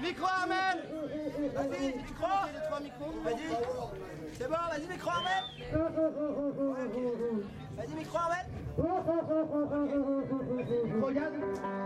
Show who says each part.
Speaker 1: Micro Armel. Vas-y, micro. Les 3 micros. Vas-y. C'est bon, vas-y, micro Armel. Vas-y, micro Armel. Regarde.